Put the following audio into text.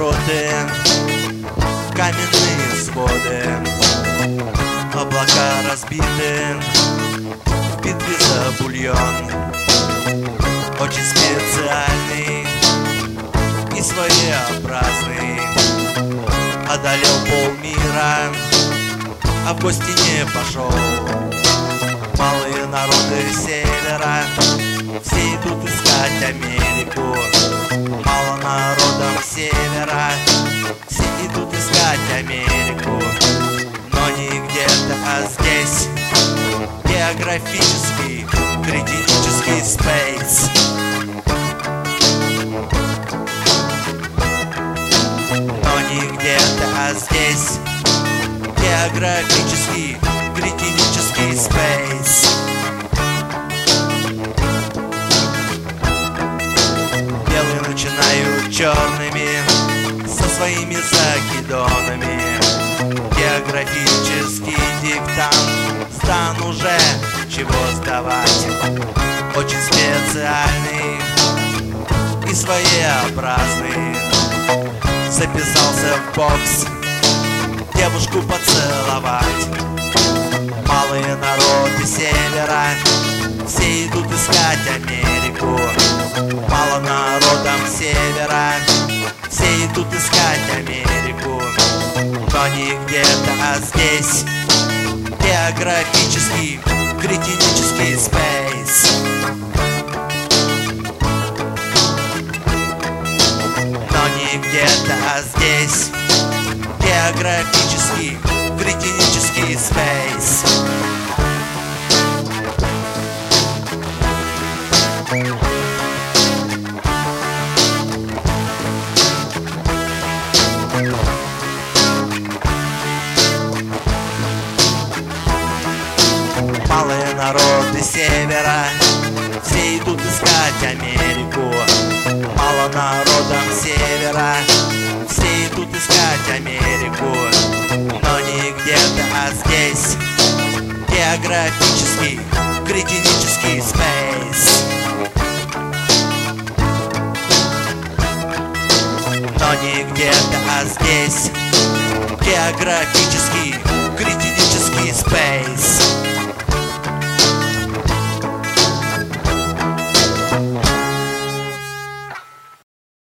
повороты, каменные своды, облака разбиты в битве за бульон. Очень специальный и своеобразный, одолел полмира, а в гости не пошел. Малые народы севера все идут искать Америку. Мало народом севера все идут искать Америку. Но не где-то, а здесь географический, кретинический спейс. Но не где-то, а здесь географический, кретинический спейс. Белые начинают черными со своими закидонами. Географический диктант сдан уже, чего сдавать. Очень специальный и своеобразный. Записался в бокс девушку поцеловать. Малые народы севера все идут искать Америку. Мало народом севера все идут искать Америку. Но не где-то, а здесь географический, кретинический спейс. Но не где-то, а здесь географический, кретинический спейс. Малые народы севера все идут искать Америку. Мало народом севера все идут искать Америку. Но не где-то, а здесь географический, кретинический спейс. Но не где-то, а здесь географический, кретинический спейс.